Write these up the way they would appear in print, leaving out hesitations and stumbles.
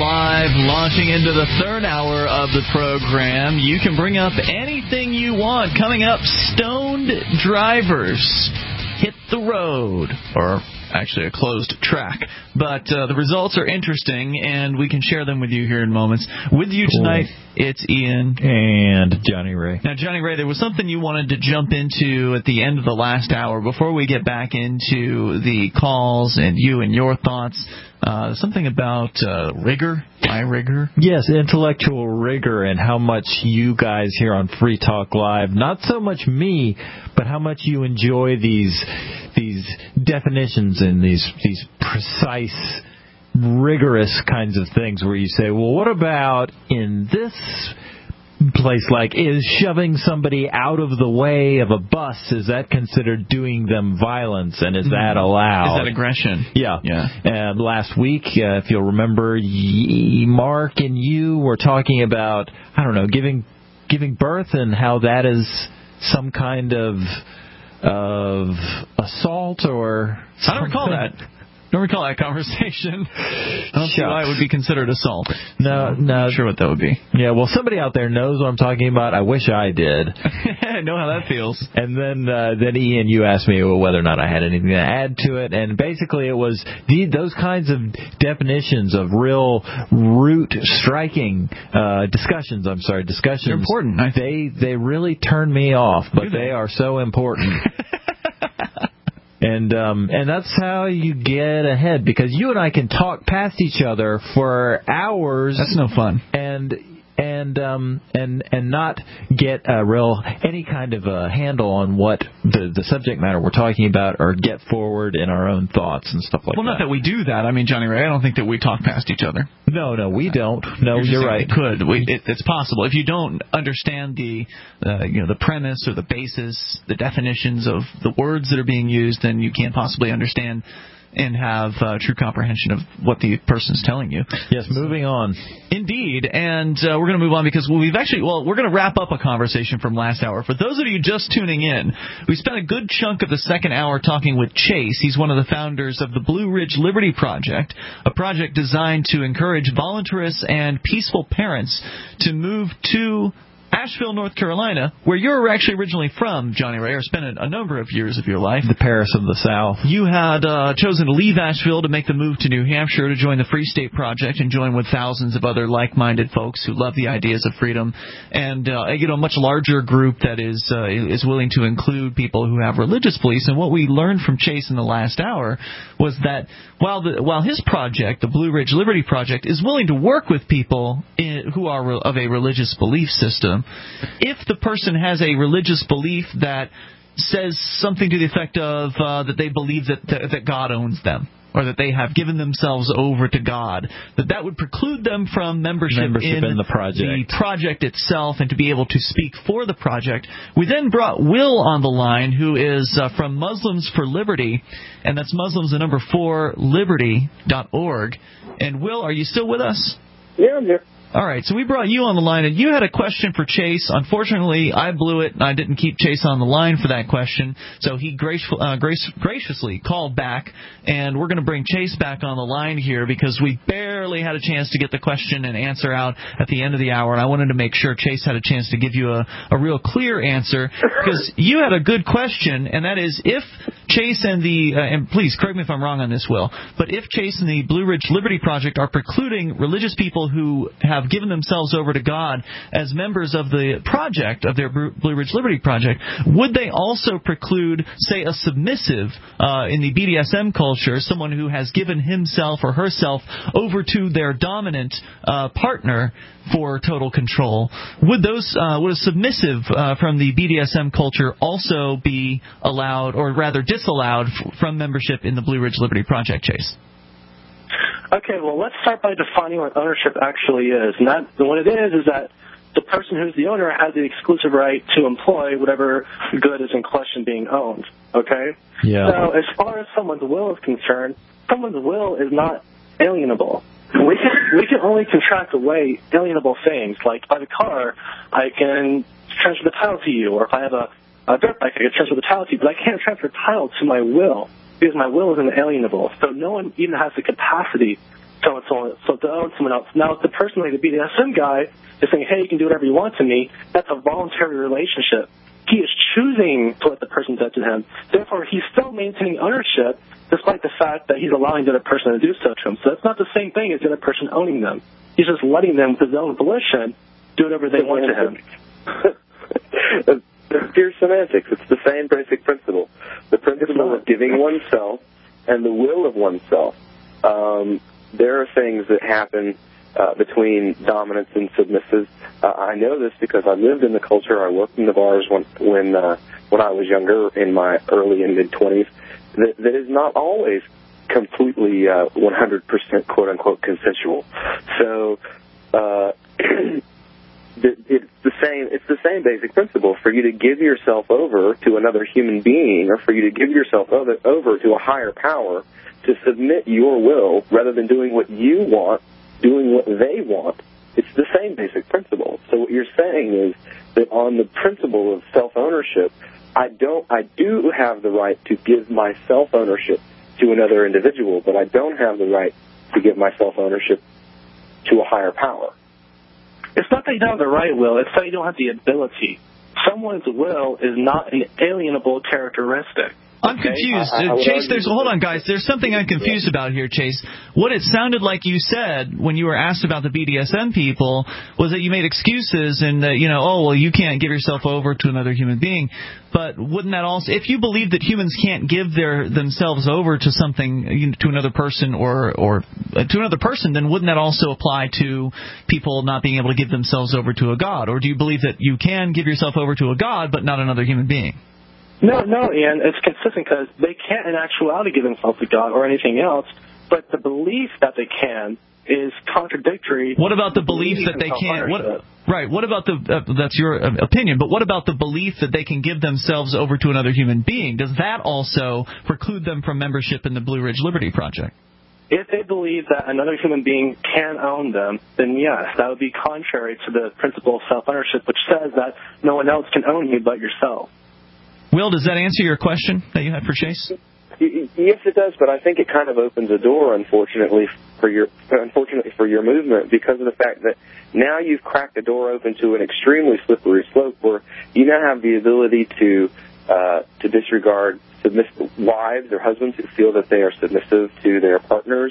Live, launching into the third hour of the program. You can bring up anything you want. Coming up, stoned drivers hit the road, or actually a closed track. But the results are interesting, and we can share them with you here in moments. With you tonight, it's Ian. And Johnny Ray. Now, Johnny Ray, there was something you wanted to jump into at the end of the last hour before we get back into the calls and you and your thoughts. Something about rigor, my rigor. Yes, intellectual rigor, and how much you guys here on Free Talk Live, not so much me, but how much you enjoy these definitions and these precise, rigorous kinds of things where you say, well, what about in this place, like, is shoving somebody out of the way of a bus, is that considered doing them violence, and is that allowed? Is that aggression? Yeah. And last week, if you'll remember, Mark and you were talking about, I don't know, giving birth and how that is some kind of assault or something. I don't recall that. Don't recall that conversation. I don't see why it would be considered assault. No. I'm not sure what that would be. Yeah, well, somebody out there knows what I'm talking about. I wish I did. I know how that feels. And then Ian, you asked me whether or not I had anything to add to it. And basically it was those kinds of definitions of real root striking discussions. They're important. They really turn me off, but they are so important. And that's how you get ahead, because you and I can talk past each other for hours. That's no fun. And not get any kind of a handle on what the subject matter we're talking about, or get forward in our own thoughts and stuff like that. Well, not that we do that. I mean, Johnny Ray, I don't think that we talk past each other. No, we don't. No, you're right. We could. It's possible. If you don't understand the premise or the basis, the definitions of the words that are being used, then you can't possibly understand and have true comprehension of what the person's telling you. Yes, moving on. Indeed, and we're going to move on because we're going to wrap up a conversation from last hour. For those of you just tuning in, we spent a good chunk of the second hour talking with Chase. He's one of the founders of the Blue Ridge Liberty Project, a project designed to encourage voluntarous and peaceful parents to move to Asheville, North Carolina, where you're actually originally from, Johnny Ray, or spent a number of years of your life. The Paris of the South. You had chosen to leave Asheville to make the move to New Hampshire to join the Free State Project and join with thousands of other like-minded folks who love the ideas of freedom, and a much larger group that is willing to include people who have religious beliefs. And what we learned from Chase in the last hour was that while his project, the Blue Ridge Liberty Project, is willing to work with people who are of a religious belief system, if the person has a religious belief that says something to the effect of that they believe that God owns them, or that they have given themselves over to God, that would preclude them from membership in the project itself, and to be able to speak for the project. We then brought Will on the line, who is from Muslims for Liberty, and that's Muslims, the number 4, liberty.org. And Will, are you still with us? Yeah, I'm here. All right, so we brought you on the line, and you had a question for Chase. Unfortunately, I blew it, and I didn't keep Chase on the line for that question, so he graciously called back, and we're going to bring Chase back on the line here because we barely had a chance to get the question and answer out at the end of the hour, and I wanted to make sure Chase had a chance to give you a real clear answer, because you had a good question, and that is, if Chase and please correct me if I'm wrong on this, Will, but if Chase and the Blue Ridge Liberty Project are precluding religious people who have given themselves over to God as members of the project, of their Blue Ridge Liberty Project, would they also preclude, say, a submissive in the BDSM culture, someone who has given himself or herself over to their dominant partner for total control? Would a submissive from the BDSM culture also be allowed, or rather disallowed, from membership in the Blue Ridge Liberty Project, Chase? Okay, well, let's start by defining what ownership actually is. And what it is that the person who's the owner has the exclusive right to employ whatever good is in question being owned, okay? Yeah. So as far as someone's will is concerned, someone's will is not alienable. We can only contract away alienable things. Like if I have a car, I can transfer the title to you, or if I have a dirt bike, I can transfer the title to you, but I can't transfer title to my will, because my will is inalienable. So no one even has the capacity so to own someone else. Now, if the person like the BDSM guy is saying, hey, you can do whatever you want to me, that's a voluntary relationship. He is choosing to let the person do to him. Therefore, he's still maintaining ownership, despite the fact that he's allowing the other person to do so to him. So that's not the same thing as the other person owning them. He's just letting them, with his own volition, do whatever they want to him. It's pure semantics. It's the same basic principle. The principle of giving oneself and the will of oneself. There are things that happen between dominance and submissive. I know this because I lived in the culture. I worked in the bars when I was younger, in my early and mid-20s. That is not always completely 100% quote-unquote consensual. So it's the same basic principle. For you to give yourself over to another human being, or for you to give yourself over to a higher power, to submit your will rather than doing what you want, doing what they want, it's the same basic principle. So what you're saying is that on the principle of self-ownership, I do have the right to give my self-ownership to another individual, but I don't have the right to give my self-ownership to a higher power. It's not that you don't have the right will, it's that you don't have the ability. Someone's will is not an alienable characteristic. I'm confused. Chase, hold on, guys. There's something I'm confused about here, Chase. What it sounded like you said when you were asked about the BDSM people was that you made excuses and that, you can't give yourself over to another human being. But wouldn't that also, if you believe that humans can't give themselves over to something, to another person or to another person, then wouldn't that also apply to people not being able to give themselves over to a god? Or do you believe that you can give yourself over to a god but not another human being? No, Ian, it's consistent because they can't in actuality give themselves to God or anything else, but the belief that they can is contradictory. What about the belief that they can't? What about that's your opinion, but what about the belief that they can give themselves over to another human being? Does that also preclude them from membership in the Blue Ridge Liberty Project? If they believe that another human being can own them, then yes, that would be contrary to the principle of self-ownership, which says that no one else can own you but yourself. Will, does that answer your question that you had for Chase? Yes, it does, but I think it kind of opens a door, unfortunately for your movement, because of the fact that now you've cracked the door open to an extremely slippery slope where you now have the ability to disregard submissive wives or husbands who feel that they are submissive to their partners,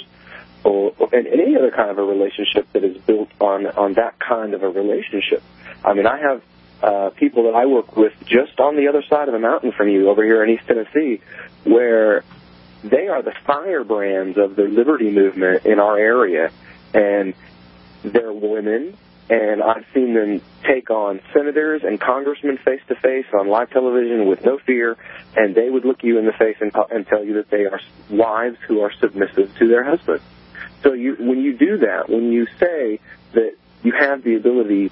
and any other kind of a relationship that is built on that kind of a relationship. I mean, I have people that I work with just on the other side of the mountain from you over here in East Tennessee, where they are the firebrands of the liberty movement in our area, and they're women, and I've seen them take on senators and congressmen face-to-face on live television with no fear, and they would look you in the face and tell you that they are wives who are submissive to their husbands. So when you do that, when you say that you have the ability,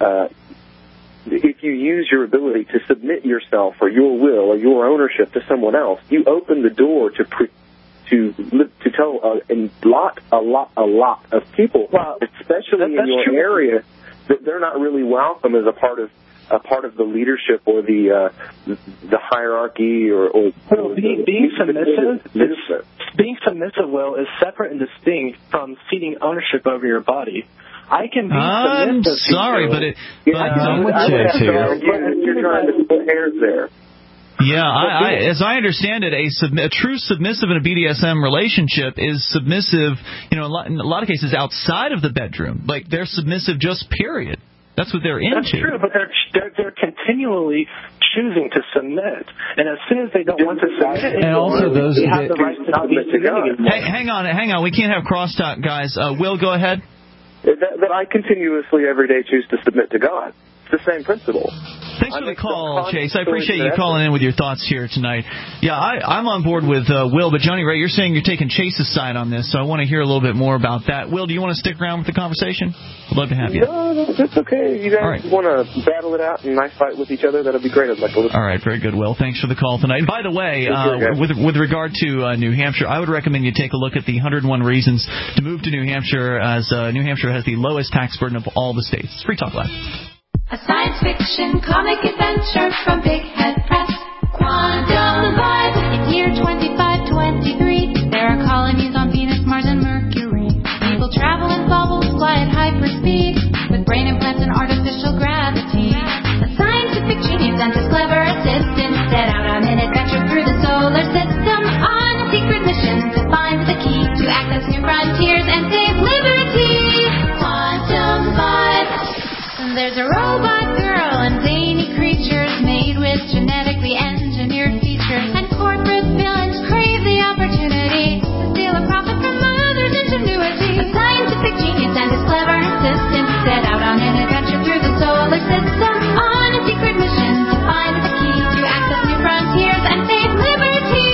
if you use your ability to submit yourself or your will or your ownership to someone else, you open the door to tell a lot of people, especially in your area, that they're not really welcome as a part of the leadership or the hierarchy or being submissive. Being submissive, Will, is separate and distinct from ceding ownership over your body. I can be I'm sorry, but you're trying to split hairs there. Yeah, as I understand it, a true submissive in a BDSM relationship is submissive, in a lot of cases outside of the bedroom. Like, they're submissive just period. That's what they're into. That's true, but they're continually choosing to submit, and as soon as they don't want to submit, and also those they have the right to not be submitting. Hey, hang on. We can't have crosstalk, guys. Will, go ahead. That I continuously every day choose to submit to God. It's the same principle. Thanks for the call, Chase. I appreciate you calling in with your thoughts here tonight. Yeah, I'm on board with Will, but Johnny Ray, you're saying you're taking Chase's side on this, so I want to hear a little bit more about that. Will, do you want to stick around with the conversation? I'd love to have you. No, that's okay. You guys want to battle it out and nice fight with each other, that'll be great. I'd like to listen. All right, very good, Will. Thanks for the call tonight. And by the way, with regard to New Hampshire, I would recommend you take a look at the 101 Reasons to Move to New Hampshire, as New Hampshire has the lowest tax burden of all the states. It's Free Talk Live. A science fiction comic adventure from Big Head Press. Quantum Live. In year 2523, there are colonies on Venus, Mars, and Mercury. there's a robot girl and zany creatures made with genetically engineered features. And corporate villains crave the opportunity to steal a profit from others' ingenuity. A scientific genius and his clever assistant set out on an adventure through the solar system on a secret mission to find the key to access new frontiers and save liberty.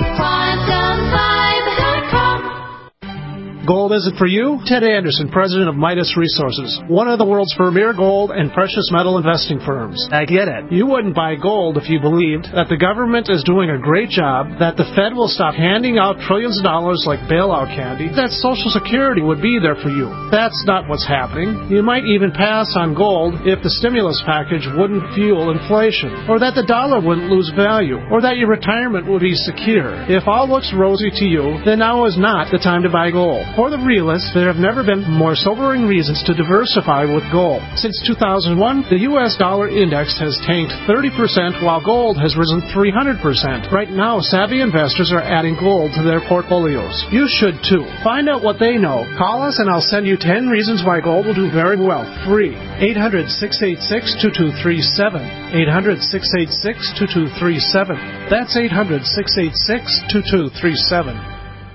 Quantum5.com. Gold isn't for you? Ted Anderson, president of Midas Resources, one of the world's premier gold and precious metal investing firms. I get it. You wouldn't buy gold if you believed that the government is doing a great job, that the Fed will stop handing out trillions of dollars like bailout candy, that Social Security would be there for you. That's not what's happening. You might even pass on gold if the stimulus package wouldn't fuel inflation, or that the dollar wouldn't lose value, or that your retirement would be secure. If all looks rosy to you, then now is not the time to buy gold. For the realists, there have never been more sobering reasons to diversify with gold. Since 2001, the U.S. dollar index has tanked 30% while gold has risen 300%. Right now, savvy investors are adding gold to their portfolios. You should too. Find out what they know. Call us and I'll send you 10 reasons why gold will do very well. Free. 800-686-2237. 800-686-2237. That's 800-686-2237.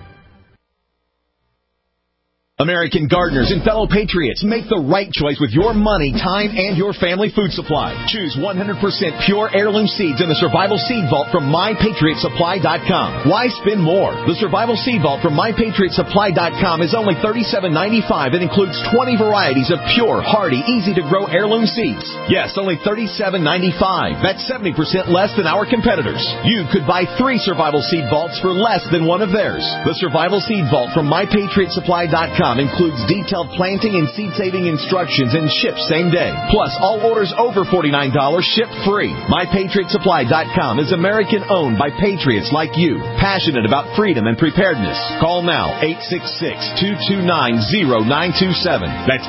American gardeners and fellow patriots, make the right choice with your money, time, and your family food supply. Choose 100% pure heirloom seeds in the Survival Seed Vault from MyPatriotSupply.com. Why spend more? The Survival Seed Vault from MyPatriotSupply.com is only $37.95 and includes 20 varieties of pure, hardy, easy-to-grow heirloom seeds. Yes, only $37.95. That's 70% less than our competitors. You could buy 3 Survival Seed Vaults for less than one of theirs. The Survival Seed Vault from MyPatriotSupply.com includes detailed planting and seed-saving instructions and ships same day. Plus, all orders over $49 ship free. MyPatriotSupply.com is American-owned by patriots like you, passionate about freedom and preparedness. Call now, 866-229-0927. That's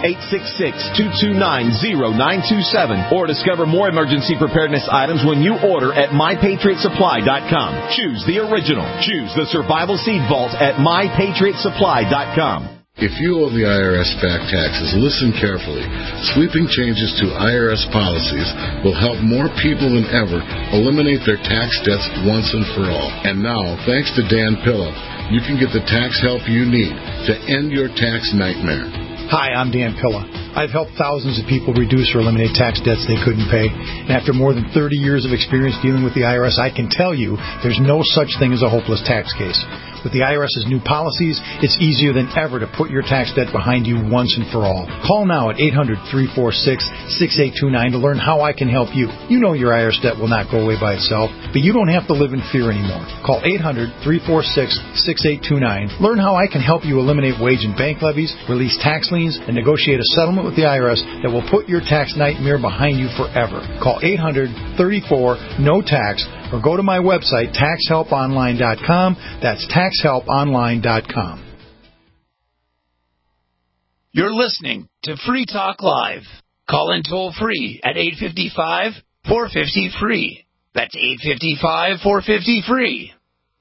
866-229-0927. Or discover more emergency preparedness items when you order at MyPatriotSupply.com. Choose the original. Choose the Survival Seed Vault at MyPatriotSupply.com. If you owe the IRS back taxes, listen carefully. Sweeping changes to IRS policies will help more people than ever eliminate their tax debts once and for all. And now, thanks to Dan Pilla, you can get the tax help you need to end your tax nightmare. Hi, I'm Dan Pilla. I've helped thousands of people reduce or eliminate tax debts they couldn't pay. And after more than 30 years of experience dealing with the IRS, I can tell you there's no such thing as a hopeless tax case. With the IRS's new policies, it's easier than ever to put your tax debt behind you once and for all. Call now at 800-346-6829 to learn how I can help you. You know your IRS debt will not go away by itself, but you don't have to live in fear anymore. Call 800-346-6829. Learn how I can help you eliminate wage and bank levies, release tax liens, and negotiate a settlement with the IRS that will put your tax nightmare behind you forever. Call 800-34-NO-TAX or go to my website, TaxHelpOnline.com. That's TaxHelpOnline.com. You're listening to Free Talk Live. Call in toll free at 855-450-FREE. That's 855-450-FREE.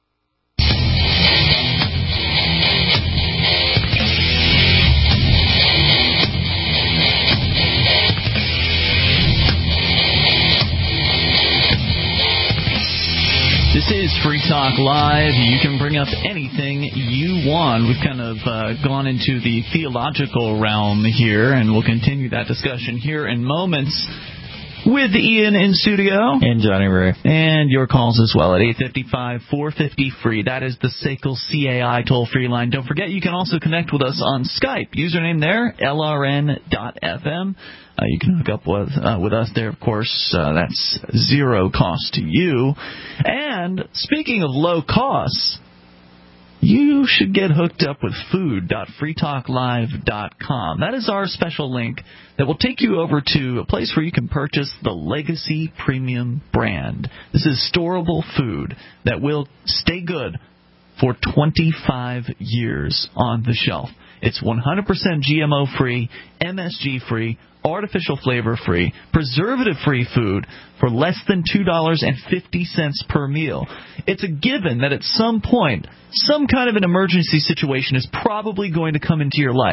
This is Free Talk Live. You can bring up anything you want. We've kind of gone into the theological realm here, and we'll continue that discussion here in moments with Ian in studio. And Johnny Ray. And your calls as well at 855-450-FREE. That is the SACL CAI toll-free line. Don't forget, you can also connect with us on Skype. Username there, LRN.FM. You can hook up with us there, of course. That's zero cost to you. And speaking of low costs, you should get hooked up with food.freetalklive.com. That is our special link that will take you over to a place where you can purchase the Legacy Premium brand. This is storable food that will stay good for 25 years on the shelf. It's 100% GMO-free, MSG-free, artificial flavor-free, preservative-free food for less than $2.50 per meal. It's a given that at some point, some kind of an emergency situation is probably going to come into your life.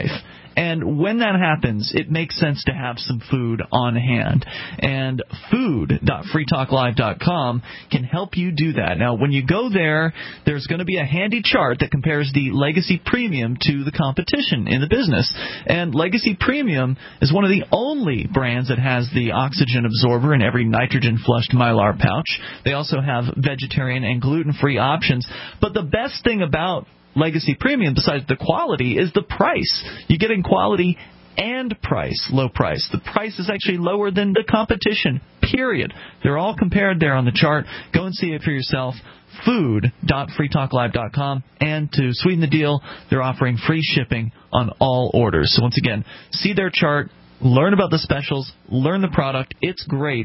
And when that happens, it makes sense to have some food on hand. And food.freetalklive.com can help you do that. Now, when you go there, there's going to be a handy chart that compares the Legacy Premium to the competition in the business. And Legacy Premium is one of the only brands that has the oxygen absorber in every nitrogen-flushed Mylar pouch. They also have vegetarian and gluten-free options. But the best thing about Legacy Premium, besides the quality, is the price. You're getting quality and price, low price. The price is actually lower than the competition, period. They're all compared there on the chart. Go and see it for yourself. Food.freetalklive.com. And to sweeten the deal, they're offering free shipping on all orders. So once again, see their chart, learn about the specials, learn the product. It's great.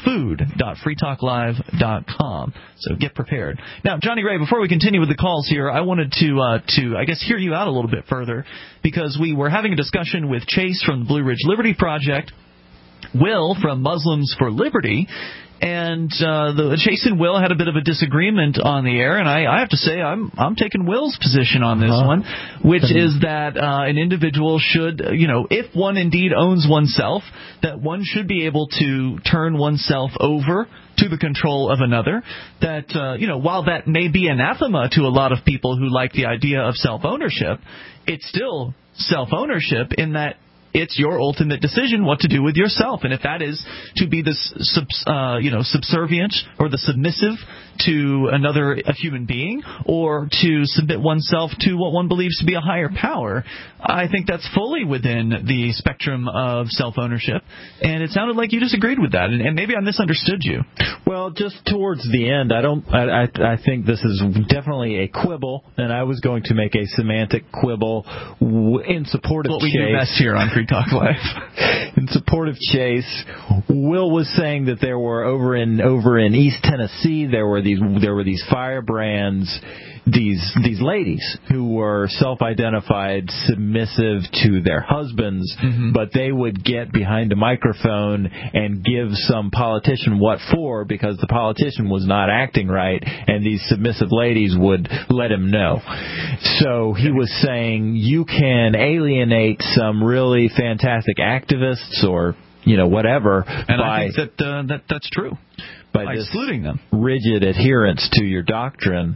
Food.freetalklive.com. So get prepared. Now, Johnny Ray, before we continue with the calls here, I wanted to I guess, hear you out a little bit further, because we were having a discussion with Chase from the Blue Ridge Liberty Project, Will from Muslims for Liberty, and Chase and Will had a bit of a disagreement on the air, and I have to say I'm taking Will's position on this one, which is that an individual should, if one indeed owns oneself, that one should be able to turn oneself over to the control of another. That, while that may be anathema to a lot of people who like the idea of self-ownership, it's still self-ownership in that it's your ultimate decision what to do with yourself. And if that is to be the subservient or the submissive to a human being, or to submit oneself to what one believes to be a higher power, I think that's fully within the spectrum of self-ownership. And it sounded like you disagreed with that, and maybe I misunderstood you. Well, just towards the end, I think this is definitely a quibble, and I was going to make a semantic quibble in support of Chase. What we do best here on Free Talk Live. In support of Chase, Will was saying that there were over in East Tennessee, there were these firebrands, these ladies who were self-identified submissive to their husbands, but they would get behind a microphone and give some politician what for, because the politician was not acting right, and these submissive ladies would let him know. So he was saying you can alienate some really fantastic activists or whatever, and I think that's true. By excluding them. Rigid adherence to your doctrine.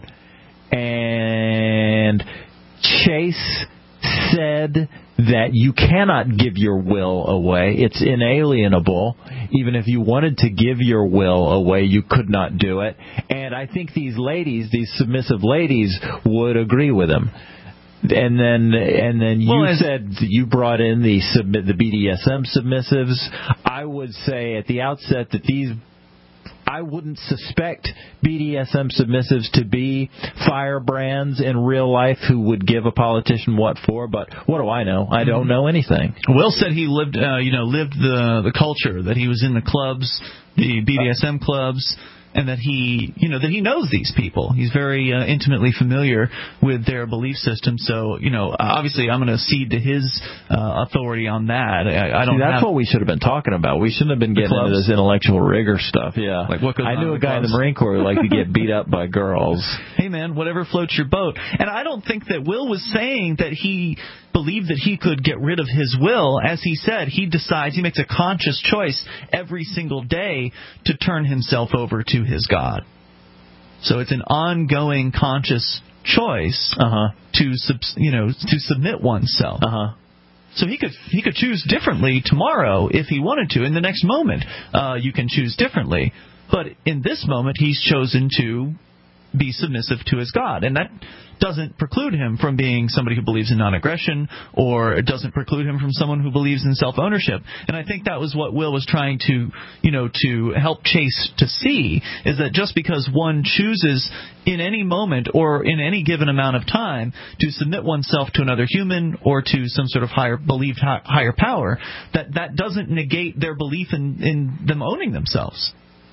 And Chase said that you cannot give your will away. It's inalienable. Even if you wanted to give your will away, you could not do it. And I think these submissive ladies, would agree with him. And then you said you brought in the BDSM submissives. I would say at the outset that I wouldn't suspect BDSM submissives to be firebrands in real life who would give a politician what for, but what do I know? I don't know anything. Will said he lived the culture, that he was in the clubs, the BDSM clubs, and that he knows these people. He's very intimately familiar with their belief system. So, obviously I'm going to cede to his authority on that. That's what we should have been talking about. We shouldn't have been getting into this intellectual rigor stuff. Yeah. Like what goes I knew a guy in the Marine Corps who liked to get beat up by girls. Hey, man, whatever floats your boat. And I don't think that Will was saying that he believed that he could get rid of his will. As he said, he makes a conscious choice every single day to turn himself over to his God. So it's an ongoing conscious choice to submit oneself. So he could choose differently tomorrow if he wanted to. In the next moment, you can choose differently. But in this moment, he's chosen to be submissive to his God. And that doesn't preclude him from being somebody who believes in non-aggression, or it doesn't preclude him from someone who believes in self-ownership. And I think that was what Will was trying to help Chase to see, is that just because one chooses in any moment or in any given amount of time to submit oneself to another human or to some sort of believed higher power, that doesn't negate their belief in them owning themselves.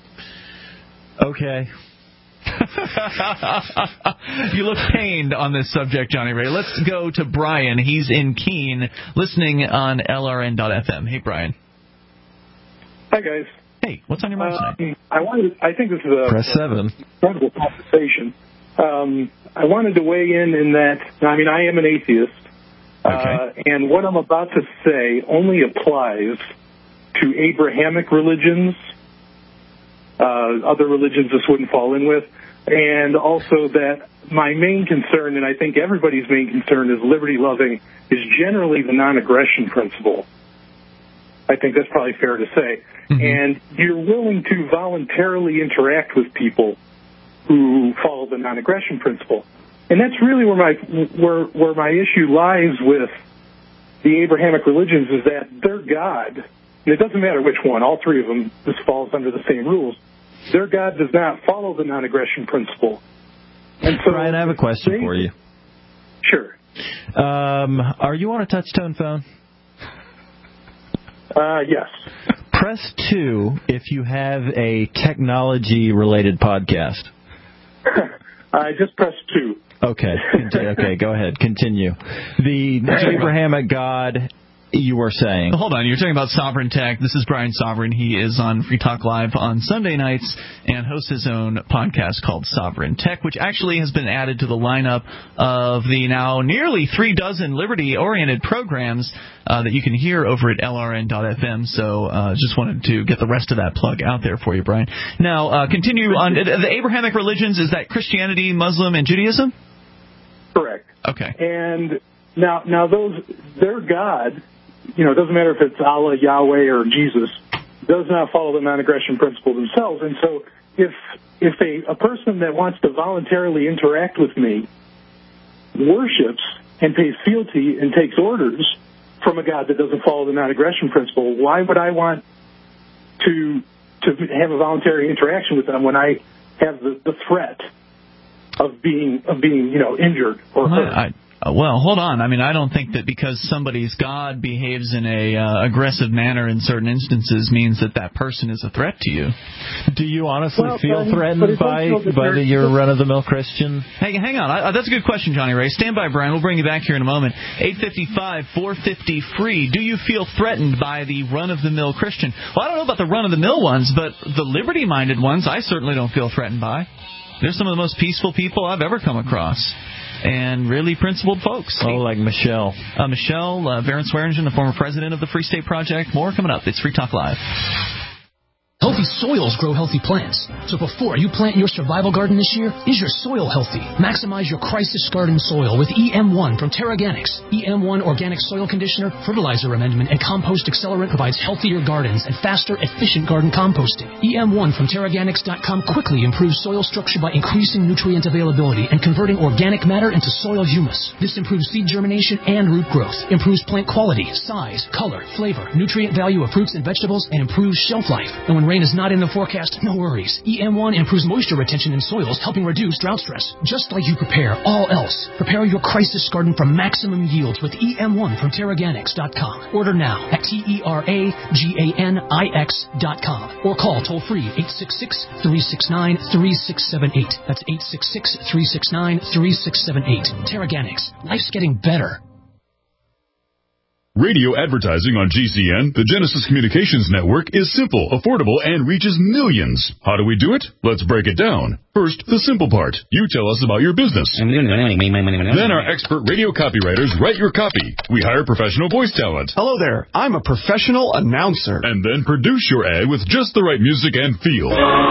Okay. You look pained on this subject, Johnny Ray. Let's go to Brian. He's in Keene, listening on LRN.FM. Hey, Brian. Hi, guys. Hey, what's on your mind tonight? I think this is a Press 7. incredible conversation. I wanted to weigh in that. I mean, I am an atheist, Okay. And what I'm about to say only applies to Abrahamic religions. Other religions this wouldn't fall in with. And also that my main concern, and I think everybody's main concern, is liberty-loving, is generally the non-aggression principle. I think that's probably fair to say. Mm-hmm. And you're willing to voluntarily interact with people who follow the non-aggression principle. And that's really where my issue lies with the Abrahamic religions, is that their God, and it doesn't matter which one, all three of them, this falls under the same rules, their God does not follow the non-aggression principle. And so, Brian, I have a question for you. Sure. Are you on a touch-tone phone? Yes. Press 2 if you have a technology-related podcast. I just pressed 2. Okay. Okay, go ahead. Continue. The Abrahamic God, you were saying. Hold on. You're talking about Sovereign Tech. This is Brian Sovereign. He is on Free Talk Live on Sunday nights and hosts his own podcast called Sovereign Tech, which actually has been added to the lineup of the now nearly 3 dozen liberty-oriented programs that you can hear over at LRN.FM. So just wanted to get the rest of that plug out there for you, Brian. Now, continue on. The Abrahamic religions, is that Christianity, Muslim, and Judaism? Correct. Okay. And now their God, it doesn't matter if it's Allah, Yahweh, or Jesus, does not follow the non-aggression principle themselves. And so if a person that wants to voluntarily interact with me worships and pays fealty and takes orders from a God that doesn't follow the non-aggression principle, why would I want to have a voluntary interaction with them when I have the threat of being injured or hurt? Well, hold on. I mean, I don't think that because somebody's God behaves in a aggressive manner in certain instances means that person is a threat to you. Do you honestly feel threatened by your run-of-the-mill Christian? Hey, hang on. That's a good question, Johnny Ray. Stand by, Brian. We'll bring you back here in a moment. 855-450-FREE. Do you feel threatened by the run-of-the-mill Christian? Well, I don't know about the run-of-the-mill ones, but the liberty-minded ones I certainly don't feel threatened by. They're some of the most peaceful people I've ever come across. And really principled folks. Oh, like Michelle. Michelle Varen Swearingen, the former president of the Free State Project. More coming up. It's Free Talk Live. Healthy soils grow healthy plants. So before you plant your survival garden this year, is your soil healthy? Maximize your crisis garden soil with EM1 from Terraganics. EM1 Organic Soil Conditioner, Fertilizer Amendment, and Compost Accelerant provides healthier gardens and faster, efficient garden composting. EM1 from Terraganics.com quickly improves soil structure by increasing nutrient availability and converting organic matter into soil humus. This improves seed germination and root growth, improves plant quality, size, color, flavor, nutrient value of fruits and vegetables, and improves shelf life. And when rain is not in the forecast, no worries. EM1 improves moisture retention in soils, helping reduce drought stress. Just like you prepare all else, prepare your crisis garden for maximum yields with EM1 from Terraganics.com. Order now at TERAGANIX.com or call toll-free 866-369-3678. That's 866-369-3678. Terraganics. Life's getting better. Radio advertising on GCN, the Genesis Communications Network, is simple, affordable, and reaches millions. How do we do it? Let's break it down. First, the simple part. You tell us about your business. Then our expert radio copywriters write your copy. We hire professional voice talent. Hello there. I'm a professional announcer. And then produce your ad with just the right music and feel.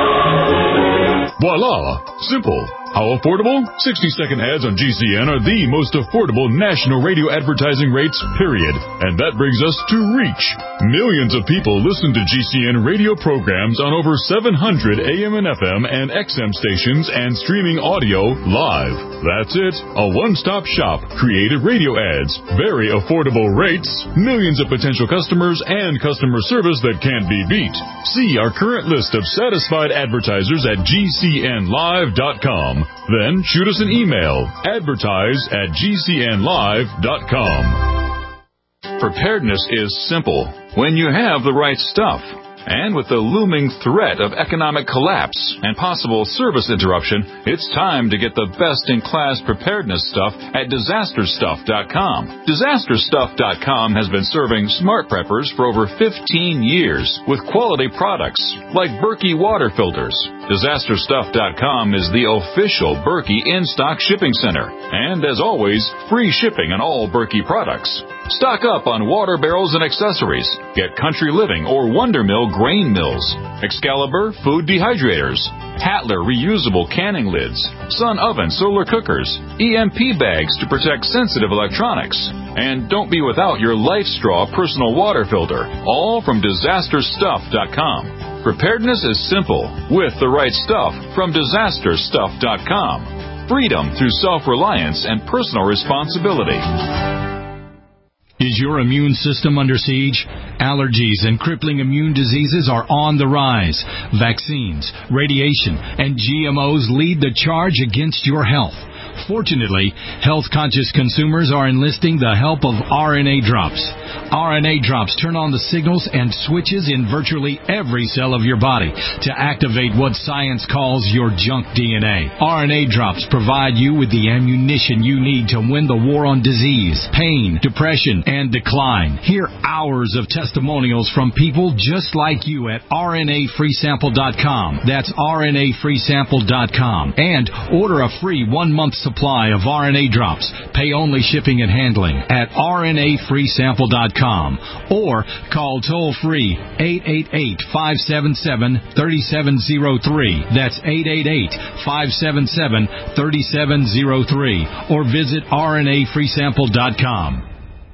Voila! Simple. How affordable? 60-second ads on GCN are the most affordable national radio advertising rates, period. And that brings us to reach. Millions of people listen to GCN radio programs on over 700 AM and FM and XM stations and streaming audio live. That's it. A one-stop shop. Creative radio ads. Very affordable rates. Millions of potential customers and customer service that can't be beat. See our current list of satisfied advertisers at GCNlive.com. Then shoot us an email, advertise@gcnlive.com. Preparedness is simple when you have the right stuff. And with the looming threat of economic collapse and possible service interruption, it's time to get the best-in-class preparedness stuff at DisasterStuff.com. DisasterStuff.com has been serving smart preppers for over 15 years with quality products like Berkey water filters. DisasterStuff.com is the official Berkey in-stock shipping center. And as always, free shipping on all Berkey products. Stock up on water barrels and accessories. Get Country Living or Wonder Mill grain mills, Excalibur food dehydrators, Hatler reusable canning lids, Sun oven solar cookers, EMP bags to protect sensitive electronics. And don't be without your Life Straw personal water filter, all from DisasterStuff.com. Preparedness is simple with the right stuff from DisasterStuff.com. Freedom through self-reliance and personal responsibility. Is your immune system under siege? Allergies and crippling immune diseases are on the rise. Vaccines, radiation, and GMOs lead the charge against your health. Fortunately, health-conscious consumers are enlisting the help of RNA drops. RNA drops turn on the signals and switches in virtually every cell of your body to activate what science calls your junk DNA. RNA drops provide you with the ammunition you need to win the war on disease, pain, depression, and decline. Hear hours of testimonials from people just like you at RNAFreeSample.com. That's RNAFreeSample.com. And order a free 1-month supply of RNA drops. Pay only shipping and handling at RNAFreeSample.com or call toll-free 888-577-3703. That's 888-577-3703 or visit RNAFreeSample.com.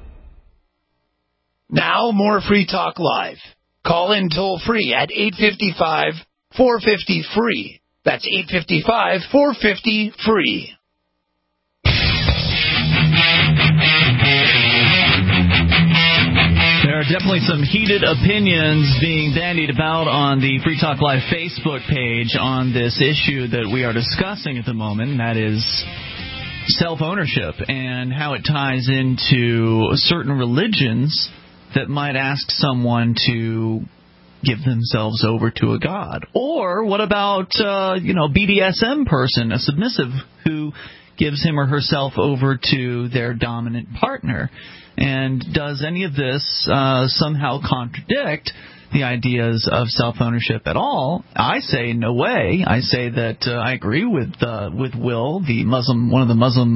Now, more Free Talk Live. Call in toll-free at 855-450-FREE. That's 855-450-FREE. There are definitely some heated opinions being bandied about on the Free Talk Live Facebook page on this issue that we are discussing at the moment, and that is self-ownership and how it ties into certain religions that might ask someone to give themselves over to a god. Or what about, BDSM person, a submissive who gives him or herself over to their dominant partner? And does any of this somehow contradict the ideas of self-ownership at all? I say no way. I say that I agree with Will, the Muslim, one of the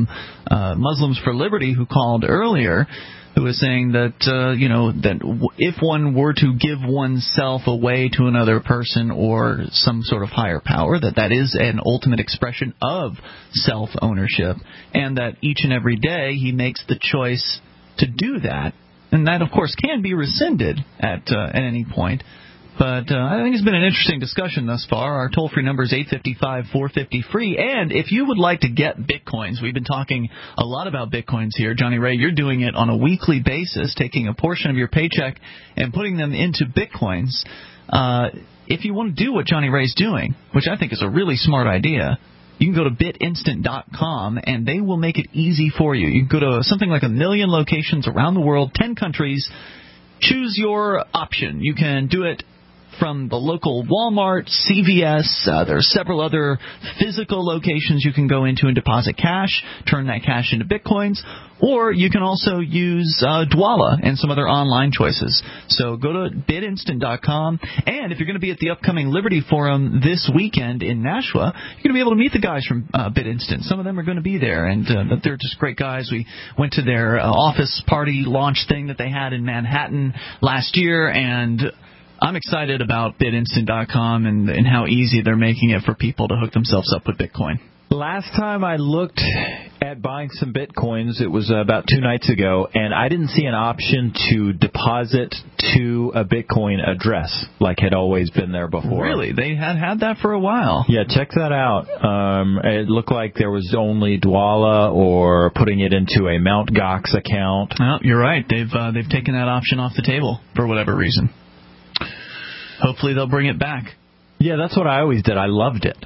Muslims for Liberty, who called earlier, who was saying that that if one were to give oneself away to another person or some sort of higher power, that is an ultimate expression of self-ownership, and that each and every day he makes the choice to do that, and that of course can be rescinded at any point. But I think it's been an interesting discussion thus far. Our toll-free number is 855-450-FREE. And if you would like to get Bitcoins, we've been talking a lot about Bitcoins here. Johnny Ray, you're doing it on a weekly basis, taking a portion of your paycheck and putting them into Bitcoins. If you want to do what Johnny Ray's doing, which I think is a really smart idea, you can go to bitinstant.com, and they will make it easy for you. You can go to something like 1 million locations around the world, 10 countries. Choose your option. You can do it from the local Walmart, CVS. There are several other physical locations you can go into and deposit cash, turn that cash into Bitcoins, or you can also use Dwolla and some other online choices. So go to bitinstant.com, and if you're going to be at the upcoming Liberty Forum this weekend in Nashua, you're going to be able to meet the guys from BitInstant. Some of them are going to be there, and they're just great guys. We went to their office party launch thing that they had in Manhattan last year, and I'm excited about bitinstant.com and how easy they're making it for people to hook themselves up with Bitcoin. Last time I looked at buying some Bitcoins, it was about 2 nights ago, and I didn't see an option to deposit to a Bitcoin address like had always been there before. Really? They had that for a while. Yeah, check that out. It looked like there was only Dwolla or putting it into a Mt. Gox account. Oh, you're right. They've taken that option off the table for whatever reason. Hopefully they'll bring it back. Yeah, that's what I always did. I loved it.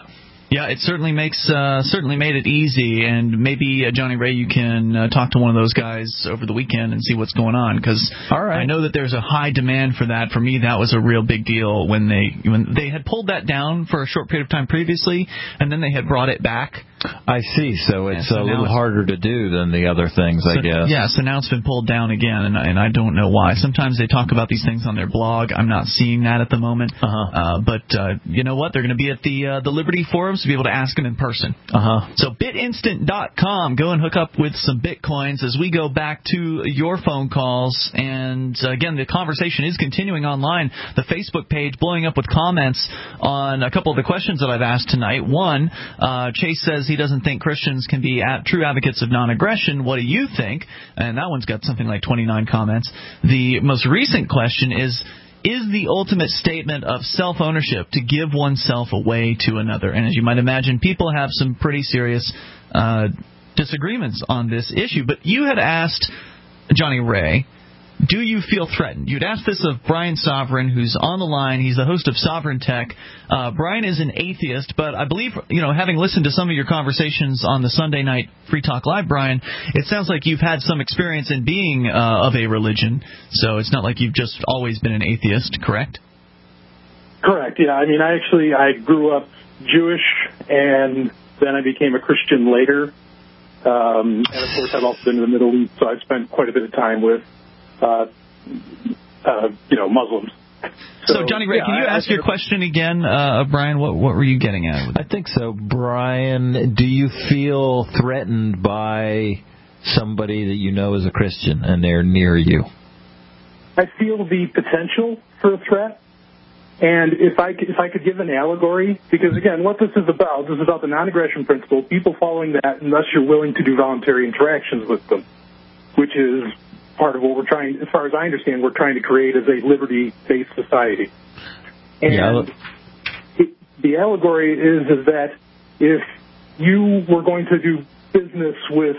Yeah, it certainly made it easy, and maybe Johnny Ray, you can talk to one of those guys over the weekend and see what's going on, because I know that there's a high demand for that. For me, that was a real big deal when they had pulled that down for a short period of time previously, and then they had brought it back. I see. So it's a little harder to do than the other things, I guess. Yeah, so now it's been pulled down again, and I don't know why. Sometimes they talk about these things on their blog. I'm not seeing that at the moment. But you know what? They're going to be at the Liberty forums to be able to ask them in person. So BitInstant.com. Go and hook up with some Bitcoins as we go back to your phone calls. And again, the conversation is continuing online. The Facebook page blowing up with comments on a couple of the questions that I've asked tonight. One, Chase says he doesn't think Christians can be true advocates of non-aggression. What do you think? And that one's got something like 29 comments. The most recent question is the ultimate statement of self-ownership to give oneself away to another? And as you might imagine, people have some pretty serious disagreements on this issue. But you had asked Johnny Ray, do you feel threatened? You'd asked this of Brian Sovereign, who's on the line. He's the host of Sovereign Tech. Brian is an atheist, but I believe, having listened to some of your conversations on the Sunday night Free Talk Live, Brian, it sounds like you've had some experience in being of a religion, so it's not like you've just always been an atheist, correct? Correct, yeah. I mean, I grew up Jewish, and then I became a Christian later. And, of course, I've also been to the Middle East, so I've spent quite a bit of time with Muslims. So Johnny Ray, can you ask your question again, Brian? What were you getting at? I think so. Brian, do you feel threatened by somebody that you know is a Christian and they're near you? I feel the potential for a threat. And if I could give an allegory, because, again, what this is about the non-aggression principle, people following that unless you're willing to do voluntary interactions with them, which is part of what we're trying, as far as I understand, we're trying to create as a liberty-based society. And the allegory is that if you were going to do business with,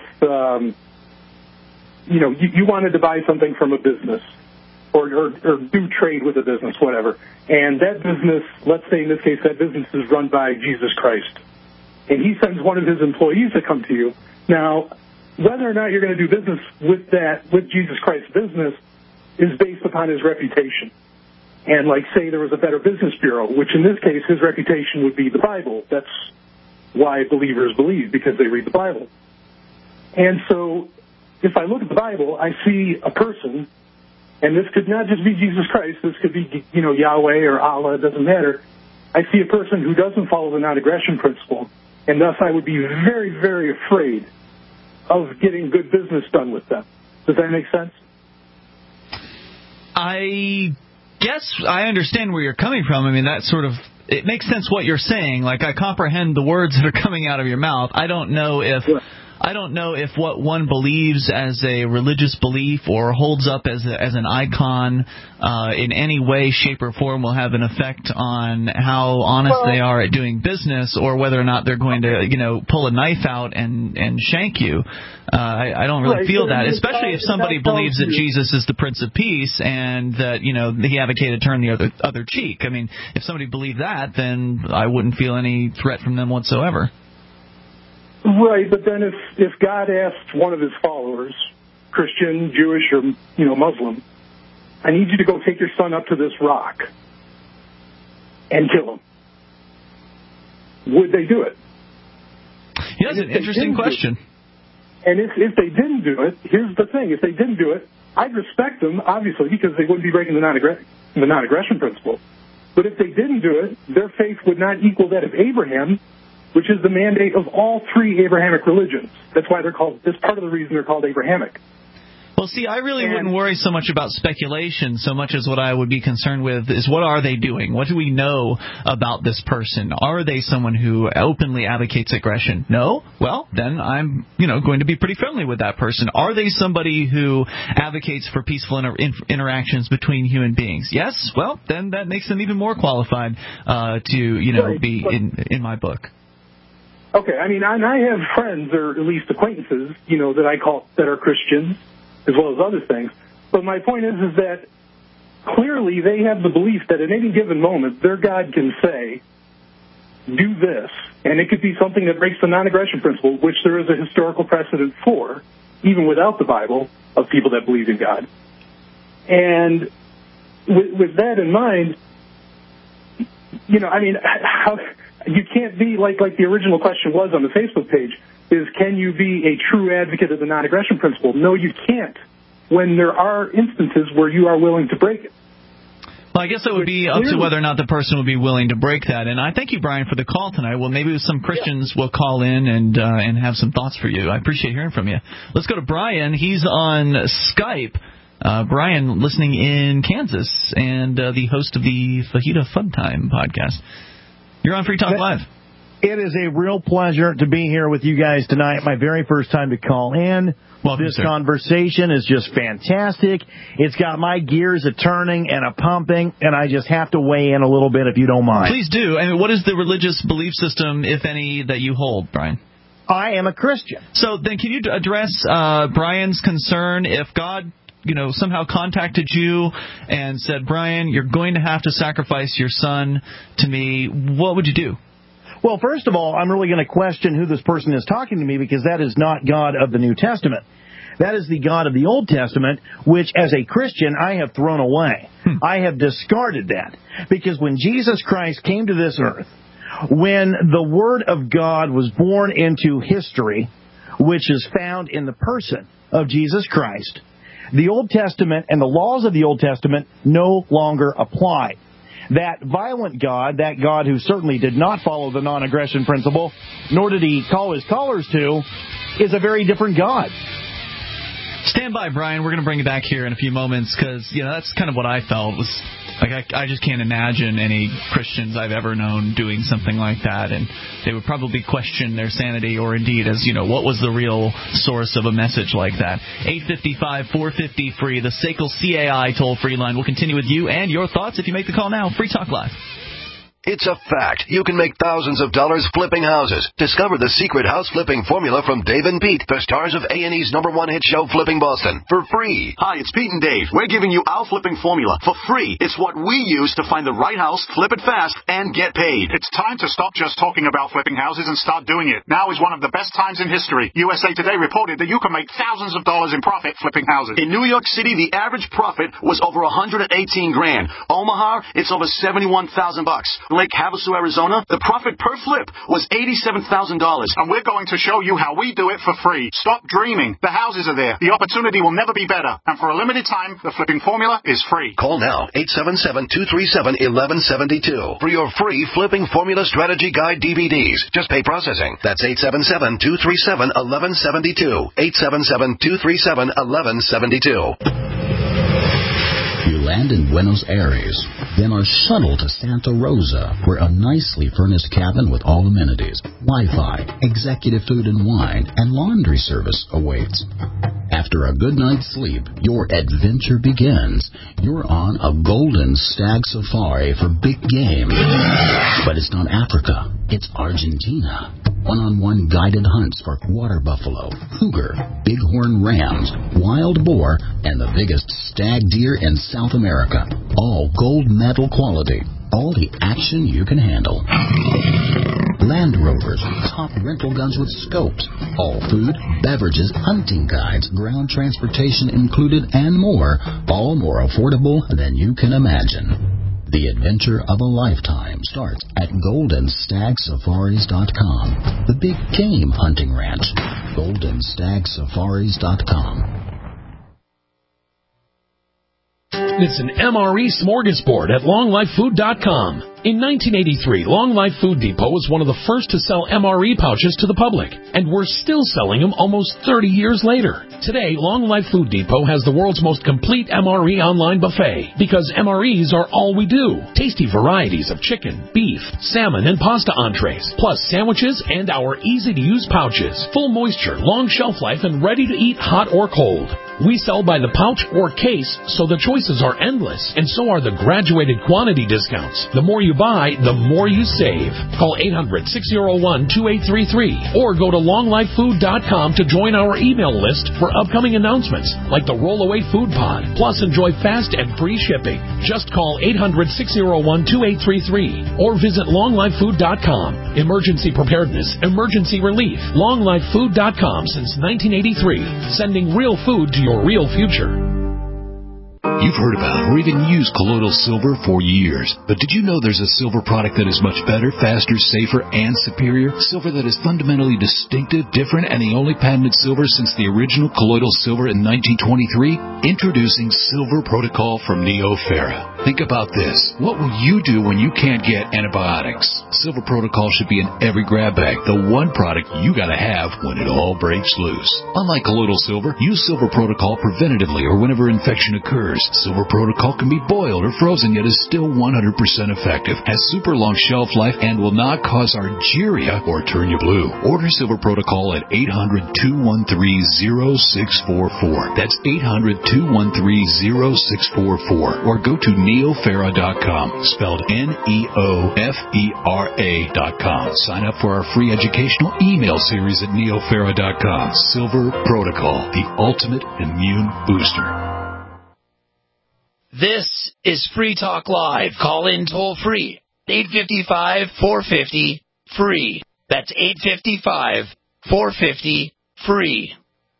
you wanted to buy something from a business or do trade with a business, whatever, and that business, let's say in this case, that business is run by Jesus Christ, and he sends one of his employees to come to you. Now, whether or not you're going to do business with Jesus Christ's business is based upon his reputation. And like, say there was a Better Business Bureau, which in this case, his reputation would be the Bible. That's why believers believe, because they read the Bible. And so if I look at the Bible, I see a person, and this could not just be Jesus Christ, this could be, Yahweh or Allah, it doesn't matter. I see a person who doesn't follow the non-aggression principle, and thus I would be very, very afraid of getting good business done with them. Does that make sense? I guess I understand where you're coming from. I mean, it makes sense what you're saying. Like, I comprehend the words that are coming out of your mouth. I don't know if what one believes as a religious belief or holds up as an icon in any way, shape, or form will have an effect on how honest they are at doing business, or whether or not they're going to, pull a knife out and shank you. I don't really feel that, especially if somebody believes that Jesus is the Prince of Peace and that, he advocated turn the other cheek. I mean, if somebody believed that, then I wouldn't feel any threat from them whatsoever. Right, but then if God asked one of his followers, Christian, Jewish, or Muslim, I need you to go take your son up to this rock and kill him, would they do it? Yeah, that's an interesting question. And if they didn't do it, here's the thing: if they didn't do it, I'd respect them, obviously, because they wouldn't be breaking the non-aggression principle. But if they didn't do it, their faith would not equal that of Abraham, which is the mandate of all three Abrahamic religions. That's why that's part of the reason they're called Abrahamic. Well, see, I really wouldn't worry so much about speculation so much as what I would be concerned with is, what are they doing? What do we know about this person? Are they someone who openly advocates aggression? No? Well, then I'm, going to be pretty friendly with that person. Are they somebody who advocates for peaceful interactions between human beings? Yes? Well, then that makes them even more qualified to, be in my book. Okay, I mean, I have friends, or at least acquaintances, that are Christians, as well as other things. But my point is that they have the belief that at any given moment, their God can say, do this, And it could be something that breaks the non-aggression principle, which there is a historical precedent for, even without the Bible, of people that believe in God. And with that in mind, how you can't be like the original question was on the Facebook page, is can you be a true advocate of the non-aggression principle? No, you can't, when there are instances where you are willing to break it. Well, I guess it would be up to whether or not the person would be willing to break that. And I thank you, Brian, for the call tonight. Well, maybe some Christians will call in and have some thoughts for you. I appreciate hearing from you. Let's go to Brian. He's on Skype. Brian, listening in Kansas, and the host of the Fajita Fun Time podcast. You're on Free Talk Live. It is a real pleasure to be here with you guys tonight. My very first time to call in. Welcome, this sir. Conversation is just fantastic. It's got my gears a-turning and a-pumping, and I just have to weigh in a little bit if you don't mind. Please do. And what is the religious belief system, if any, that you hold, Brian? I am a Christian. So then can you address Brian's concern if God somehow contacted you and said, Brian, you're going to have to sacrifice your son to me, what would you do? Well, first of all, I'm really going to question who this person is talking to me, because that is not God of the New Testament. That is the God of the Old Testament, which as a Christian I have thrown away. I have discarded that, because when Jesus Christ came to this earth, when the Word of God was born into history, which is found in the person of Jesus Christ, the Old Testament and the laws of the Old Testament no longer apply. That violent God, that God who certainly did not follow the non-aggression principle, nor did he call his callers to, is a very different God. Stand by, Brian. We're going to bring you back here in a few moments, because that's kind of what I felt was like I just can't imagine any Christians I've ever known doing something like that, and they would probably question their sanity, or indeed as what was the real source of a message like that. 855-450-FREE, the SACL CAI toll-free line. We'll continue with you and your thoughts if you make the call now. Free Talk Live. It's a fact. You can make thousands of dollars flipping houses. Discover the secret house flipping formula from Dave and Pete, the stars of A&E's #1 hit show, Flipping Boston, for free. Hi, it's Pete and Dave. We're giving you our flipping formula for free. It's what we use to find the right house, flip it fast, and get paid. It's time to stop just talking about flipping houses and start doing it. Now is one of the best times in history. USA Today reported that you can make thousands of dollars in profit flipping houses. In New York City, the average profit was over $118,000. Omaha, it's over $71,000. Lake Havasu, Arizona, the profit per flip was $87,000. And we're going to show you how we do it for free. Stop dreaming. The houses are there. The opportunity will never be better. And for a limited time, the flipping formula is free. Call now, 877-237-1172 for your free Flipping Formula Strategy Guide DVDs. Just pay processing. That's 877-237-1172. 877-237-1172. You land in Buenos Aires, then are shuttled to Santa Rosa, where a nicely furnished cabin with all amenities, Wi-Fi, executive food and wine, and laundry service awaits. After a good night's sleep, your adventure begins. You're on a golden stag safari for big game. But it's not Africa, it's Argentina. One-on-one guided hunts for water buffalo, cougar, bighorn rams, wild boar, and the biggest stag deer in South America. All gold medal quality. All the action you can handle. Land Rovers, top rental guns with scopes. All food, beverages, hunting guides, ground transportation included, and more. All more affordable than you can imagine. The adventure of a lifetime starts at GoldenStagSafaris.com. The big game hunting ranch. GoldenStagSafaris.com. It's an MRE smorgasbord at LongLifeFood.com. In 1983, Long Life Food Depot was one of the first to sell MRE pouches to the public, and we're still selling them almost 30 years later. Today, Long Life Food Depot has the world's most complete MRE online buffet, because MREs are all we do. Tasty varieties of chicken, beef, salmon, and pasta entrees, plus sandwiches and our easy-to-use pouches. Full moisture, long shelf life, and ready to eat hot or cold. We sell by the pouch or case, so the choices are are endless, and so are the graduated quantity discounts. The more you buy, the more you save. Call 800-601-2833 or go to longlifefood.com to join our email list for upcoming announcements like the Rollaway Food Pod. Plus, enjoy fast and free shipping. Just call 800-601-2833 or visit longlifefood.com. Emergency preparedness, emergency relief. longlifefood.com since 1983, sending real food to your real future. You've heard about or even used colloidal silver for years, but did you know there's a silver product that is much better, faster, safer, and superior? Silver that is fundamentally distinctive, different, and the only patented silver since the original colloidal silver in 1923? Introducing Silver Protocol from NeoFerra. Think about this. What will you do when you can't get antibiotics? Silver Protocol should be in every grab bag, the one product you gotta have when it all breaks loose. Unlike colloidal silver, use Silver Protocol preventatively or whenever infection occurs. Silver Protocol can be boiled or frozen, yet is still 100% effective, has super long shelf life, and will not cause argyria or turn you blue. Order Silver Protocol at 800-213-0644. That's 800-213-0644. Or go to neofera.com, spelled NEOFERA.com. Sign up for our free educational email series at neofera.com. Silver Protocol, the ultimate immune booster. This is Free Talk Live. Call in toll free. 855-450-FREE. That's 855-450-FREE.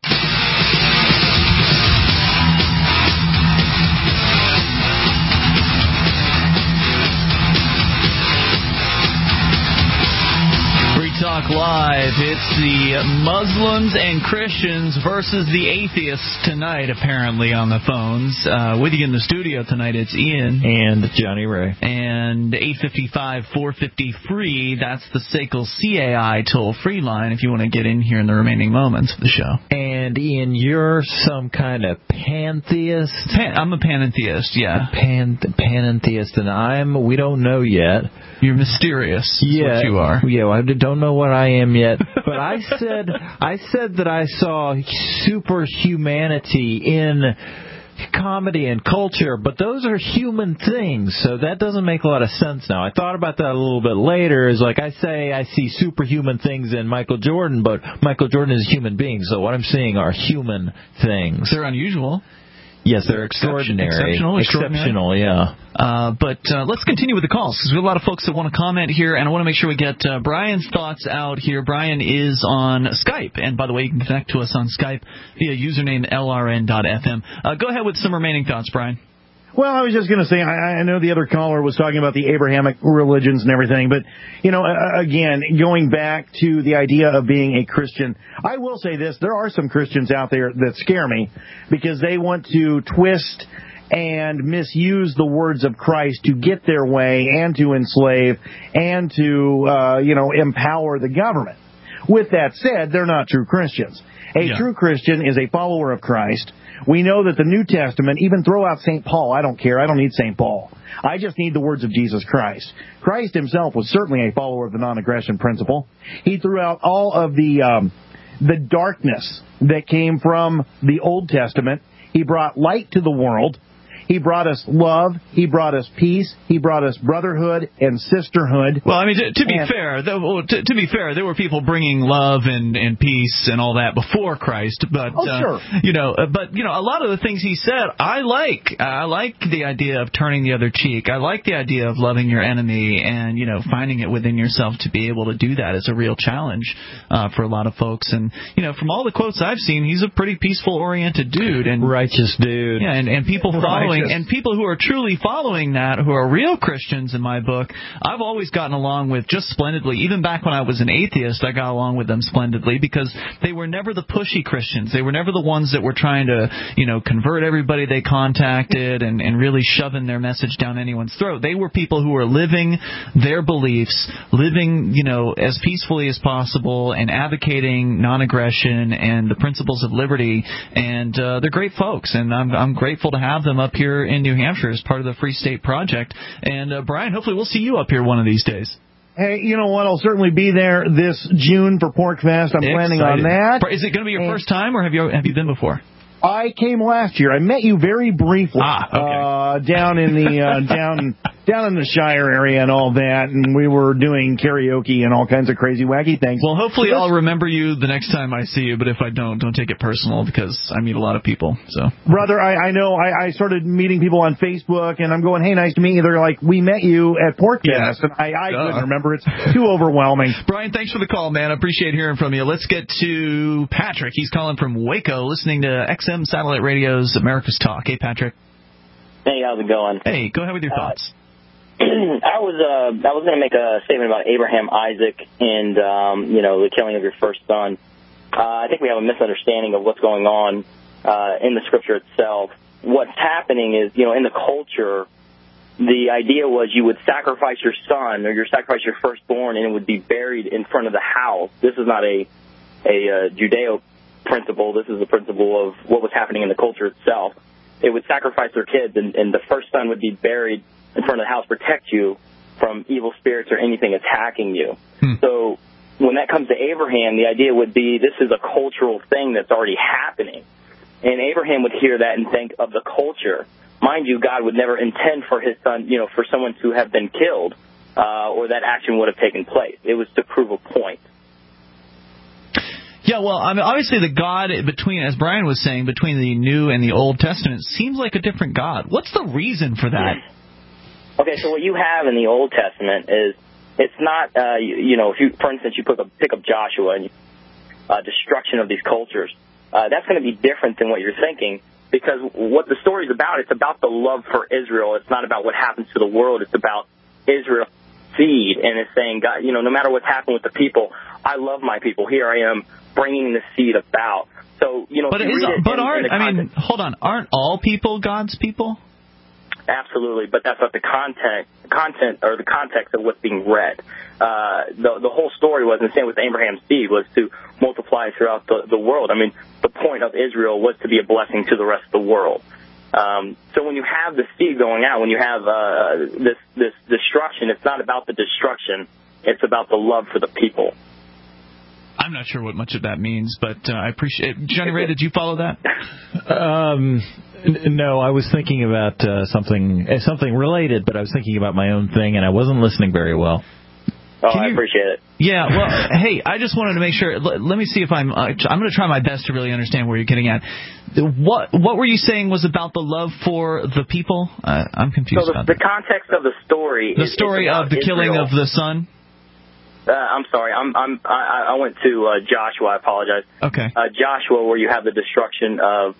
Talk Live. It's the Muslims and Christians versus the atheists tonight, apparently, on the phones. With you in the studio tonight, it's Ian. And Johnny Ray. And 855-450-FREE, that's the SACL CAI toll-free line if you want to get in here in the remaining moments of the show. And Ian, you're some kind of pantheist? I'm a panentheist, yeah. Panentheist, and we don't know yet. You're mysterious, is what you are. Yeah, I don't know what I am yet. But I said that I saw superhumanity in comedy and culture, but those are human things, so that doesn't make a lot of sense now. I thought about that a little bit later. Is like I say I see superhuman things in Michael Jordan, but Michael Jordan is a human being, so what I'm seeing are human things. They're unusual. Yes, they're extraordinary. Exceptional, yeah. But let's continue with the calls, because we have a lot of folks that want to comment here, and I want to make sure we get Brian's thoughts out here. Brian is on Skype, and by the way, you can connect to us on Skype via username LRN.FM. Go ahead with some remaining thoughts, Brian. Well, I was just going to say, I know the other caller was talking about the Abrahamic religions and everything, but, again, going back to the idea of being a Christian, I will say this, there are some Christians out there that scare me because they want to twist and misuse the words of Christ to get their way and to enslave and to, empower the government. With that said, they're not true Christians. A true Christian is a follower of Christ. We know that the New Testament, even throw out St. Paul, I don't care, I don't need St. Paul. I just need the words of Jesus Christ. Christ himself was certainly a follower of the non-aggression principle. He threw out all of the darkness that came from the Old Testament. He brought light to the world. He brought us love. He brought us peace. He brought us brotherhood and sisterhood. Well, I mean, to be fair, there were people bringing love and peace and all that before Christ. But sure. A lot of the things he said, I like. I like the idea of turning the other cheek. I like the idea of loving your enemy and finding it within yourself to be able to do that is a real challenge for a lot of folks. And from all the quotes I've seen, he's a pretty peaceful, oriented dude and righteous dude. Yeah, and people following. And people who are truly following that, who are real Christians in my book, I've always gotten along with just splendidly. Even back when I was an atheist, I got along with them splendidly because they were never the pushy Christians. They were never the ones that were trying to, convert everybody they contacted and really shoving their message down anyone's throat. They were people who were living their beliefs, living, as peacefully as possible and advocating non-aggression and the principles of liberty. And they're great folks, and I'm grateful to have them up here in New Hampshire as part of the Free State Project. And Brian, hopefully we'll see you up here one of these days. Hey, you know what? I'll certainly be there this June for Pork Fest. I'm planning on that. Is it going to be your first time, or have you been before? I came last year. I met you very briefly down in the down in the Shire area and all that, and we were doing karaoke and all kinds of crazy wacky things. Well, hopefully I'll remember you the next time I see you, but if I don't take it personal because I meet a lot of people. So, brother, I know I started meeting people on Facebook, and I'm going, hey, nice to meet you. They're like, we met you at Porkfest, and I couldn't remember. It's too overwhelming. Brian, thanks for the call, man. I appreciate hearing from you. Let's get to Patrick. He's calling from Waco, listening to XM Satellite Radio's America's Talk. Hey, Patrick. Hey, how's it going? Hey, go ahead with your thoughts. I was going to make a statement about Abraham, Isaac, and the killing of your first son. I think we have a misunderstanding of what's going on in the Scripture itself. What's happening is, in the culture, the idea was you would sacrifice your son or sacrifice your firstborn, and it would be buried in front of the house. This is not a Judeo principle. This is a principle of what was happening in the culture itself. They would sacrifice their kids, and the first son would be buried in front of the house, protect you from evil spirits or anything attacking you. So when that comes to Abraham, the idea would be this is a cultural thing that's already happening. And Abraham would hear that and think of the culture. Mind you, God would never intend for his son, for someone to have been killed or that action would have taken place. It was to prove a point. Yeah, well, I mean, obviously the God between, as Brian was saying, between the New and the Old Testament seems like a different God. What's the reason for that? Okay, so what you have in the Old Testament is it's not, if you, for instance, you pick up Joshua and destruction of these cultures, that's going to be different than what you're thinking because what the story's about, it's about the love for Israel. It's not about what happens to the world. It's about Israel's seed, and it's saying, God, no matter what's happened with the people, I love my people. Here I am bringing the seed about. So, hold on, aren't all people God's people? Absolutely, but that's not the content or the context of what's being read. The whole story was, and the same with Abraham's seed, was to multiply throughout the world. I mean, the point of Israel was to be a blessing to the rest of the world. So when you have the seed going out, when you have this destruction, it's not about the destruction. It's about the love for the people. I'm not sure what much of that means, but I appreciate it. Johnny Ray, did you follow that? No, I was thinking about something related, but I was thinking about my own thing, and I wasn't listening very well. I appreciate it. Yeah, well, hey, I just wanted to make sure. Let me see if I'm going to try my best to really understand where you're getting at. What were you saying was about the love for the people? I'm confused about that. The context of the story. The story of the killing of the son. I'm sorry. I went to Joshua. I apologize. Okay. Joshua, where you have the destruction of.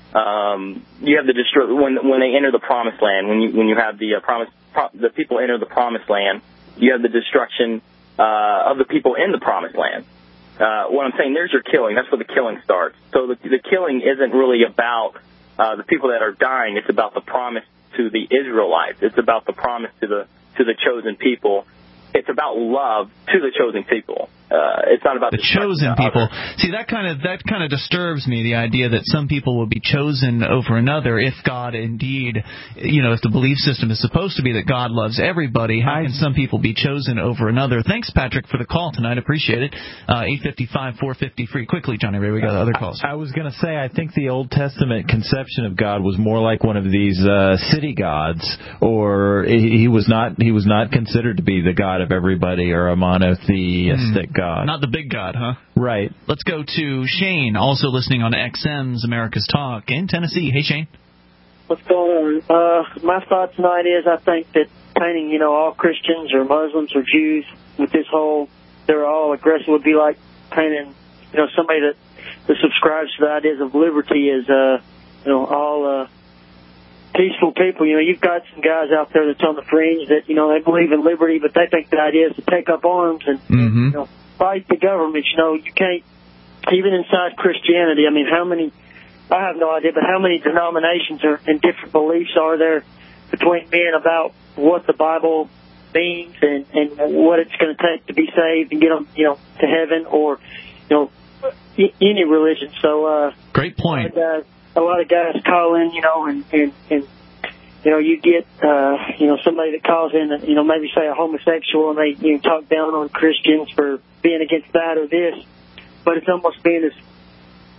When they enter the promised land. When you have the people enter the promised land. You have the destruction of the people in the promised land. What I'm saying, there's your killing. That's where the killing starts. So the killing isn't really about the people that are dying. It's about the promise to the Israelites. It's about the promise to the chosen people. It's about love to the chosen people. It's not about the chosen people. See, that kind of disturbs me. The idea that some people will be chosen over another. If God indeed, if the belief system is supposed to be that God loves everybody, how can some people be chosen over another? Thanks, Patrick, for the call tonight. Appreciate it. 855-450 free. Quickly, Johnny Ray. We got other calls. I was going to say, I think the Old Testament conception of God was more like one of these city gods, or he was not considered to be the God of everybody or a monotheistic God. Not the big God, huh? Right. Let's go to Shane, also listening on XM's America's Talk in Tennessee. Hey, Shane. What's going on? My thought tonight is I think that painting, all Christians or Muslims or Jews with this whole, they're all aggressive would be like painting, somebody that subscribes to the ideas of liberty as, all peaceful people. You've got some guys out there that's on the fringe that, they believe in liberty, but they think the idea is to take up arms and, fight the government. You can't, even inside Christianity, I mean, I have no idea, but how many denominations and different beliefs are there between men about what the Bible means and what it's going to take to be saved and get them, to heaven or, any religion. So, great point. A lot of guys call in, and you get, somebody that calls in, maybe say a homosexual, and they talk down on Christians for being against that or this, but it's almost being as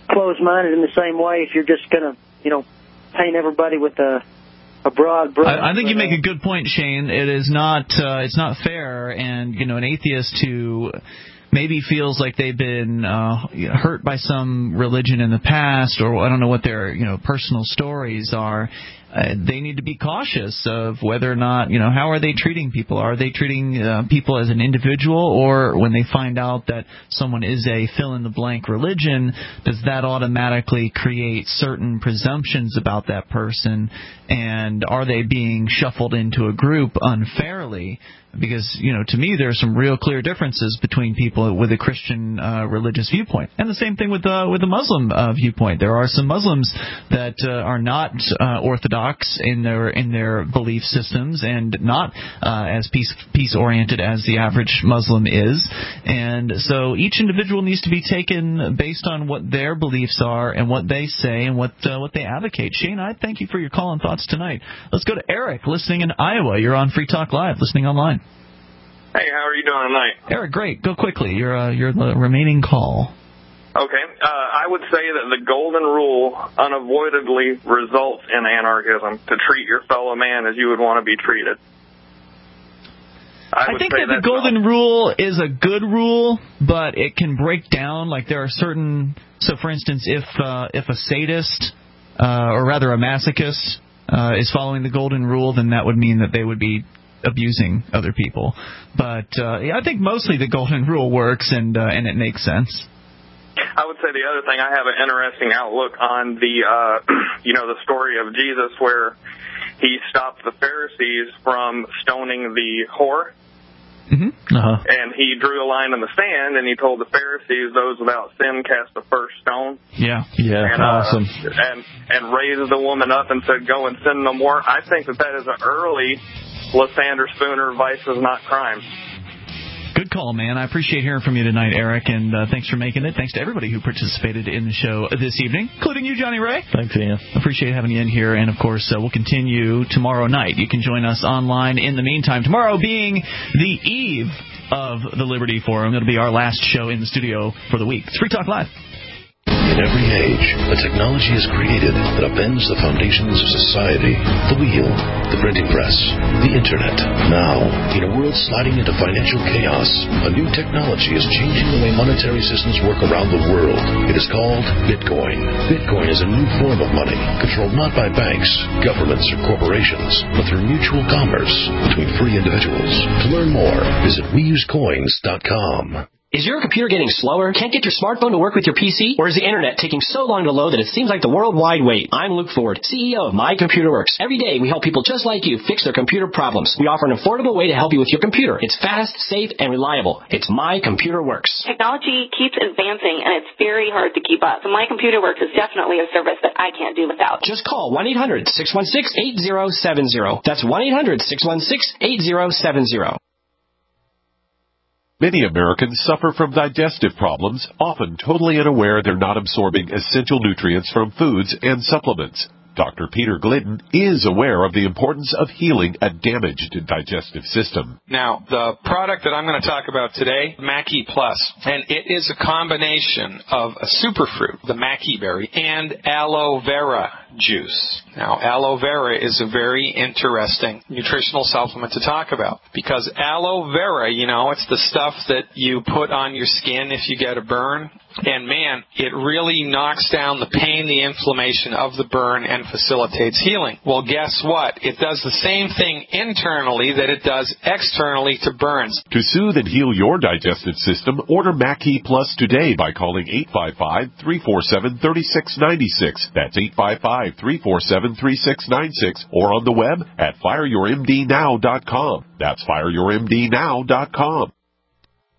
closed-minded in the same way if you're just going to, paint everybody with a broad brush. I think you make a good point, Shane. It is not it's not fair, and an atheist who maybe feels like they've been hurt by some religion in the past, or I don't know what their personal stories are. They need to be cautious of whether or not, how are they treating people? Are they treating people as an individual, or when they find out that someone is a fill-in-the-blank religion, does that automatically create certain presumptions about that person, and are they being shuffled into a group unfairly? Because, to me, there are some real clear differences between people with a Christian religious viewpoint. And the same thing with the Muslim viewpoint. There are some Muslims that are not orthodox in their belief systems and not as peace-oriented as the average Muslim is. And so each individual needs to be taken based on what their beliefs are and what they say and what they advocate. Shane, I thank you for your call and thoughts tonight. Let's go to Eric, listening in Iowa. You're on Free Talk Live, listening online. Hey, how are you doing tonight? Eric, great. Go quickly. You're the remaining call. Okay. I would say that the golden rule unavoidably results in anarchism, to treat your fellow man as you would want to be treated. I think that the golden rule is a good rule, but it can break down. Like there are certain. So, for instance, if a sadist, or rather a masochist, is following the golden rule, then that would mean that they would be abusing other people. But I think mostly the golden rule works, and it makes sense. I would say the other thing, I have an interesting outlook on the the story of Jesus, where he stopped the Pharisees from stoning the whore. Mm-hmm. Uh-huh. And he drew a line in the sand, and he told the Pharisees, those without sin cast the first stone. Yeah, and, awesome. And raised the woman up and said, go and sin no more. I think that is an early Lysander Spooner, vice is not crime. Good call, man. I appreciate hearing from you tonight, Eric, and thanks for making it. Thanks to everybody who participated in the show this evening, including you, Johnny Ray. Thanks, Ian. Appreciate having you in here, and, of course, we'll continue tomorrow night. You can join us online in the meantime. Tomorrow being the eve of the Liberty Forum. It'll be our last show in the studio for the week. It's Free Talk Live. In every age, a technology is created that upends the foundations of society. The wheel, the printing press, the internet. Now, in a world sliding into financial chaos, a new technology is changing the way monetary systems work around the world. It is called Bitcoin. Bitcoin is a new form of money, controlled not by banks, governments, or corporations, but through mutual commerce between free individuals. To learn more, visit weusecoins.com. Is your computer getting slower? Can't get your smartphone to work with your PC? Or is the internet taking so long to load that it seems like the world wide wait? I'm Luke Ford, CEO of My Computer Works. Every day we help people just like you fix their computer problems. We offer an affordable way to help you with your computer. It's fast, safe, and reliable. It's My Computer Works. Technology keeps advancing, and it's very hard to keep up. So My Computer Works is definitely a service that I can't do without. Just call 1-800-616-8070. That's 1-800-616-8070. Many Americans suffer from digestive problems, often totally unaware they're not absorbing essential nutrients from foods and supplements. Dr. Peter Glidden is aware of the importance of healing a damaged digestive system. Now, the product that I'm going to talk about today, Mackey Plus, and it is a combination of a superfruit, the Mackey berry, and aloe vera juice. Now, aloe vera is a very interesting nutritional supplement to talk about because aloe vera, it's the stuff that you put on your skin if you get a burn. And, man, it really knocks down the pain, the inflammation of the burn, and facilitates healing. Well, guess what? It does the same thing internally that it does externally to burns. To soothe and heal your digestive system, order Mackey Plus today by calling 855-347-3696. That's 855-347-3696. Or on the web at fireyourmdnow.com. That's fireyourmdnow.com.